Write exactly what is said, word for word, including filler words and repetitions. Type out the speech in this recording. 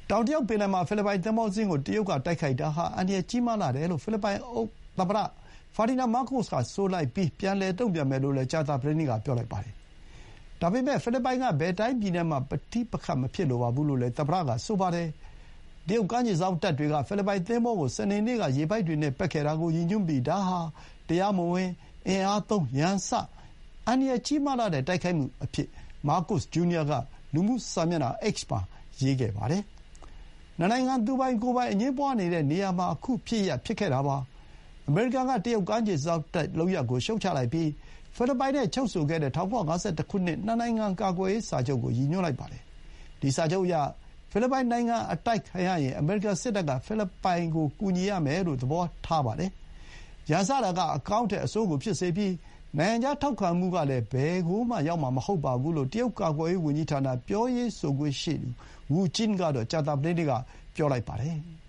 တောင်တရုတ်ပင်လယ်မှာဖိလစ်ပိုင်သင်္ဘောစင်းကိုတရုတ်ကတိုက်ခိုက်တာဟာအန္တရာယ်ကြီးမားလှတယ်လို့ဖိလစ်ပိုင်သမ္မတဖာဒီနာမားကိုစ်ကဆိုလိုက်ပြီးပြန်လည်တုံ့ပြန်မယ်လို့လည်းကြာသပတေးနေ့ကပြောလိုက်ပါတယ်။ဒါပေမဲ့ဖိလစ်ပိုင်ကဘယ်တိုင်းပြည်နဲ့မှပဋိပက္ခမဖြစ်လိုပါဘူးလို့လည်းသမ္မတကဆိုပါတယ်။တရုတ်ကမ်းခြေစောင့်တပ်တွေကဖိလစ်ပိုင်သင်္ဘောကိုစနေနေ့ကရေပိုက်တွေနဲ့ပက်ခဲ့တာကိုရည်ညွှန်းပြီးဒါဟာတရားမဝင်အင်အားသုံးရန်စအန္တရာယ်ကြီးမားလှတဲ့တိုက်ခိုက်မှုအဖြစ်မားကိုစ်ဂျူနီယာကလူမှုစာမျက်နှာ X မှာရေးခဲ့ပါတယ်။နှစ်နိုင်ငံသူပိုင်ကိုယ်ပိုင်အငြင်းပွါးနေတဲ့နေရာမှာအခုဖြစ်ရပ်ဖြစ်ခဲ့တာပါ။အမေရိကန်ကတရုတ်ကမ်းခြေစောင့်တပ်လုပ်ရပ်ကိုရှုတ်ချလိုက်ပြီးဖိလစ်ပိုင်နဲ့ချုပ်ဆိုခဲ့တဲ့၁၉၅၁ ခုနှစ်နှစ်နိုင်ငံကာကွယ်ရေးစာချုပ်ကိုရည်ညွှန်းလိုက်ပါတယ်။ဒီစာချုပ်အရဖိလစ်ပိုင်နိုင်ငံအတိုက်ခံရရင်အမေရိကန်စစ်တပ်ကဖိလစ်ပိုင်ကိုကူညီရမယ်လို့သဘောထားပါတယ်။ရန်စတာကအကောင်းထက်အဆိုးကိုဖြစ်စေပြီးနိုင်ငံခြားထောက်ခံမှုကလည်းဘယ်ကိုမှရောက်မှာမဟုတ်ပါဘူးလို့တရုတ်ကာကွယ်ရေးဝန်ကြီးဌာနပြောရေးဆိုခွင့်ရှိသူဝူကျင်းကတော့ကြာသပတေးနေ့ကပြောလိုက်ပါတယ်။